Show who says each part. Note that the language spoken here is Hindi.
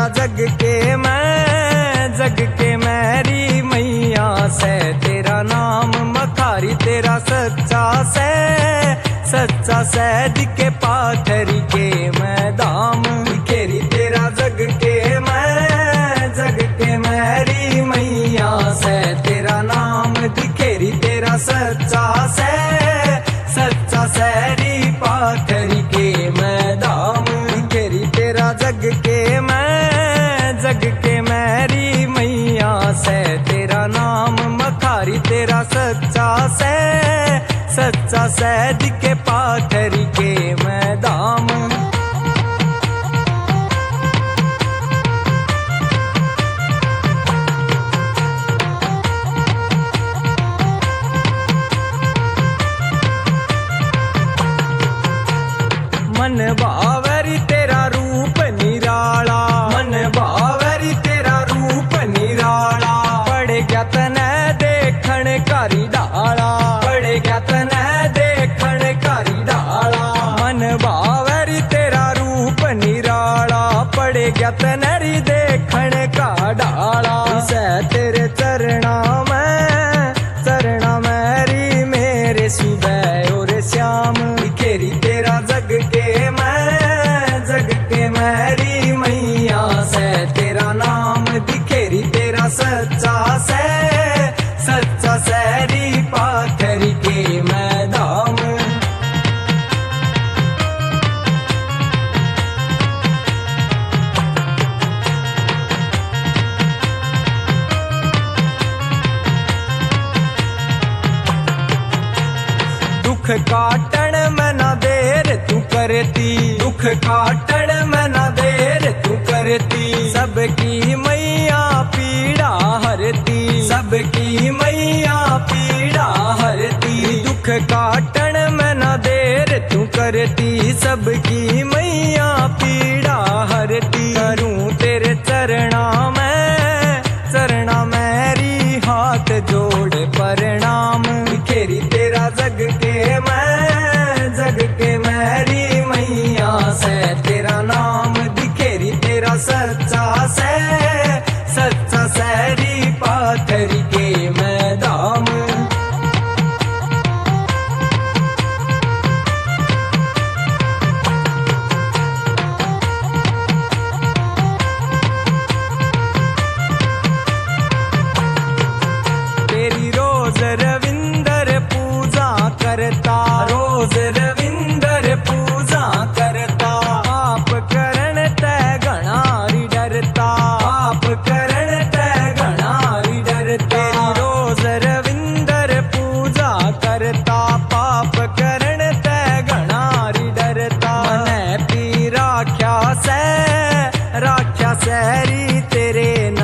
Speaker 1: जग के मैरी मैया से तेरा नाम मखारी तेरा सच्चा से दिखे पाथरी के मैं दाम बिखेरी तेरा जग के मैरी मैया से तेरा नाम दिखेरी तेरा सच्चा सैरी पाथरी के मैं दाम बिखेरी तेरा जग के मैरी मैया से तेरा नाम मखारी तेरा सच्चा से दिखे पाथरी के मैं दाम। मन बावरी तेरा रूप निराला मन बावरी तेरा रूप निराला पड़ गया तने देखण कारी डाला पड़ गया तने देखण कारी डाला मन बावरी तेरा रूप निराला पड़ गया तनरी देखण का डाला से तेरे चरणा मेरी मेरे सुबह और श्याम बिखेरी तेरा जग के मैरी मैया से तेरा नाम दिखेरी तेरा सच्चा सैरी पाथरी के मैं दाम। दुख काटण में ना देर तू करती दुख काटण में ना देर तू करती सबकी मैया पीड़ा हरती सबकी मैया पीड़ा हरती दुख काटण में ना देर तू करती सबकी मैया पीड़ा हरती करूं तेरे चरणा मेरी हाथ जोड़ प्रणाम बिखेरी तेरा जग के मैरी मैया से तेरा नाम दिखेरी तेरा सच्चा सैरी पाथरी के मैं दाम। तेरी रोज रविंदर पूजा करता रोज रविंदर पूजा करता पाप करण तै घणारी डरता पाप करण तै घणारी डरता रोज रविंदर पूजा करता पाप करण तै घणारी डरता मने पी राख्या सैरी तेरे